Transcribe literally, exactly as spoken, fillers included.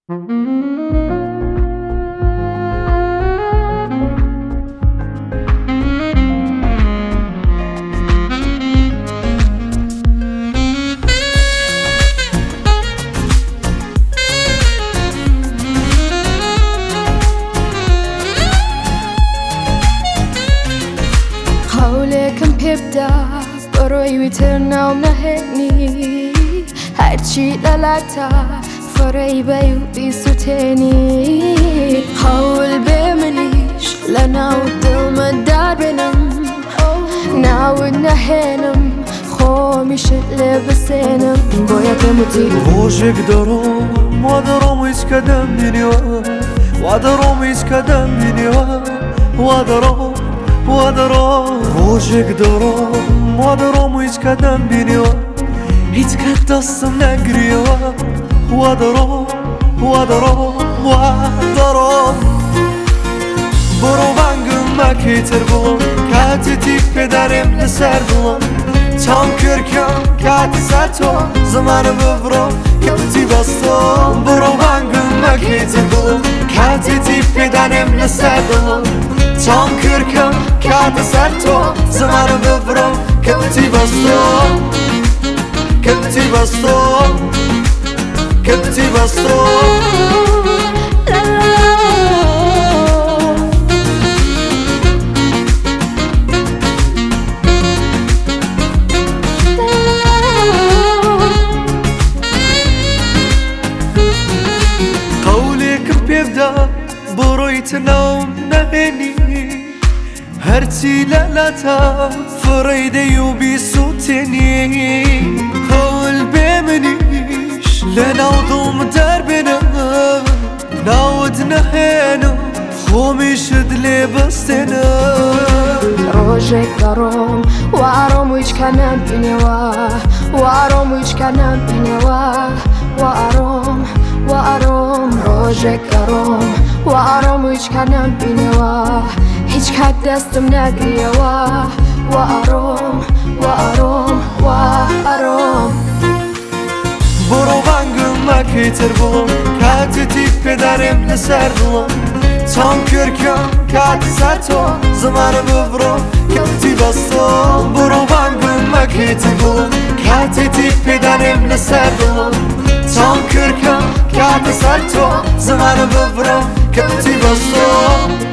حولكم بيبدأ بروي ويترنا ومنهني هرچی لالتا فرای بیو بیستنی حول بملیش لناود دل من دار بنم ناود نهنم خومیش لبسنم باید بموتی روزك دارم و دارم ایش کدم بینیو و دارم ایش کدم بینیو و دارم و دارم روزك دارم و دارم ایش کدم بینیو هیچ کد دستم نگریو و دارم و دارم و دارم برو بنگم مکیتر بولم کتی تیپ بدرم لسر بولم چام کرکم کتی سر تو زمان ببرم کتی بستم برو بنگم مکیتر بولم کتی تیپ بدرم لسر بولم چام کرکم کتی سر تو زمان ببرم کتی بستم کتی بستم کتی بستم بروی تنام نهنی هرچی لالتا فریده یو بی سوتنی کل بمنیش لناودم در بنام ناود نهنم خومیش دل بستنم روزك دارم و آرام ویچ کنم بینیوا و آرام ویچ کنم بینیوا و آرام و آرام روزك دارم و آرام ویچ کنم بینیوا هیچ کد دستم نگریوا و آرام و آرام و آرام برو بنگم مکیتر بولم کتی تیپ بدرم لسر بولم چام کرکم کتی سر تو زمان ببرم کتی بستم برو بنگم مکیتر بولم کتی تیپ بدرم لسر بولم چام کرکم کتی سر تو زمان ببرم کتی بستم